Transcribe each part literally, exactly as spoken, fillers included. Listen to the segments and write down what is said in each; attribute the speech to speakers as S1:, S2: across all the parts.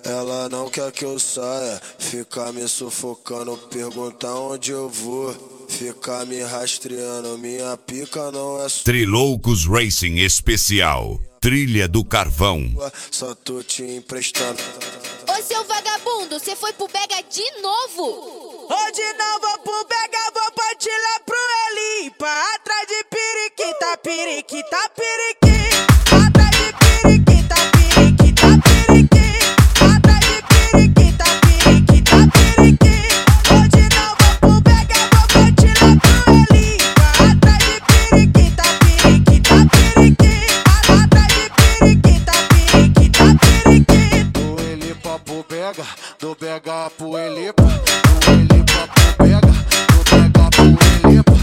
S1: Ela não quer que eu saia, fica me sufocando, pergunta onde eu vou, fica me rastreando, minha pica não é sua.
S2: Triloucos Racing Especial, Trilha do Carvão.
S1: Só tô te emprestando.
S3: Ô seu vagabundo, cê foi pro Bega de novo?
S4: Hoje não vou pro Bega, vou partir lá pro Elipa. Atrás de periquita, periquita, periquita. Atrás de periquita, periquita, periquita. Atrás de periquita, periquita, periquita. Hoje não vou pro Bega, vou partir lá pro Elipa. Atrás de periquita, periquita, periquita. Atrás de periquita, periquita, periquita.
S5: Do Elipa pro Bega, do Bega pro Elipa. Do Elipa pro Bega, do Bega pro Elipa.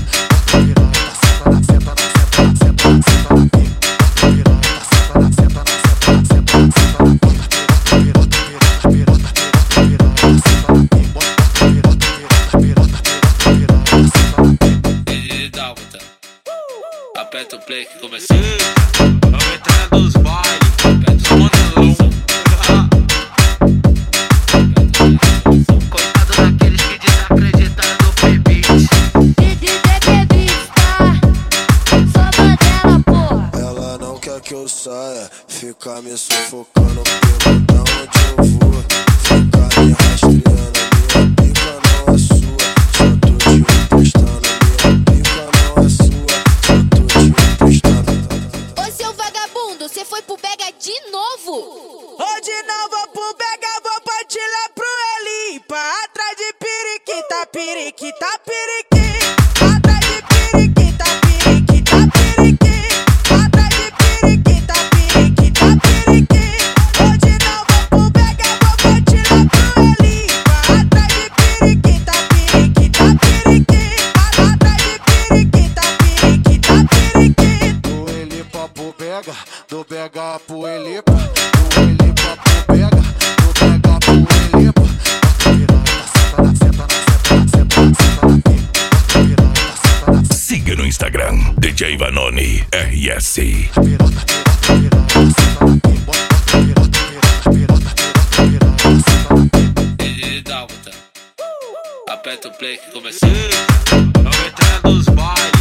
S6: Aperta o play que começou. Vamos entrar nos bailes. Aperta o modelão. Coitado daqueles que desacreditaram no P-Beat.
S3: D D P-Beat, tá? Só bandela, porra.
S1: Ela não quer que eu saia, fica me sufocando, pergunta onde eu vou, fica me rastreando, minha pica não é sua, só tô te emprestando, minha pica não é sua, só tô te emprestando.
S3: Ô seu vagabundo, cê foi pro Bega de novo?
S4: Hoje não vou pro Bega, vou partir lá pro Elipa. Atrás de periquita, periquita, periquita. Atrás de periquita, periquita, periquita. Atrás de periquita, periquita, periquita. Hoje não vou pro Bega, vou partir lá pro Elipa. Atrás de periquita, periquita, periquita. Atrás de periquita, periquita, periquita.
S5: Do Elipa pro Bega, do Bega pro Elipa. Do Elipa pro Bega, do Bega pro Elipa.
S2: Siga no Instagram, D J Vanoni R S.
S6: Aperta o play que começou. Vamos entrar nos bailes.